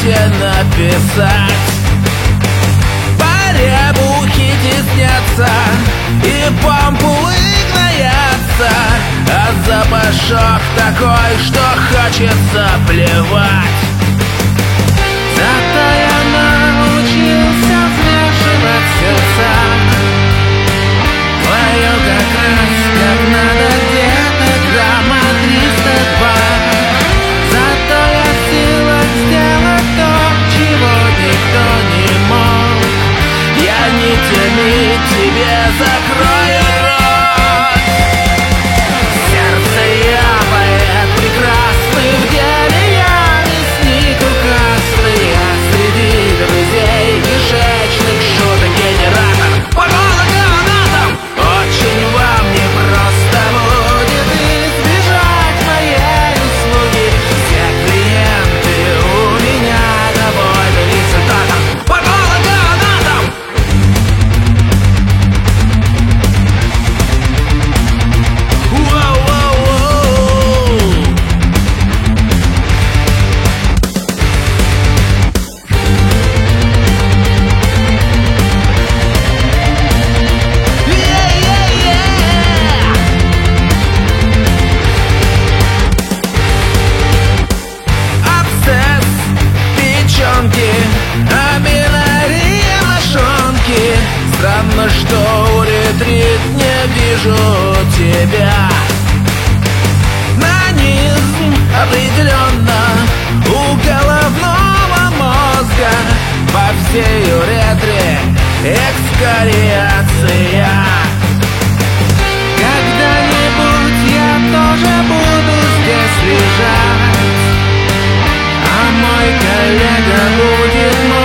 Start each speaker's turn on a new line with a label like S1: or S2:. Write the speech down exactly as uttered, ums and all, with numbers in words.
S1: диете написать. Поребухи теснятся и помпулы гноятся, а запашок такой, что хочется плевать. Зато я научился взвешивать сердца. Твое как раз как надо, где-то грамма триста два. Зато я в силах сделать то, чего никто не мог. Я нитями тебе закрою рот. Сердце я поэт прекрасный, в деле я мясник укасный. Я среди друзей кишечных шуток генератор. Патологоанатом! Очень вам не просто будет избежать моей услуги. Все клиенты у меня довольны результатом. Патологоанатом! Воу-воу-воу! Yeah-yeah-yeah! Абсцесс, печенки, аминария мошонки. Странно, что уретрит не вижу тебя. Нанизм определенно у головного мозга. По всей уретре экскориация. Когда-нибудь я тоже буду здесь лежать, а мой коллега будет мой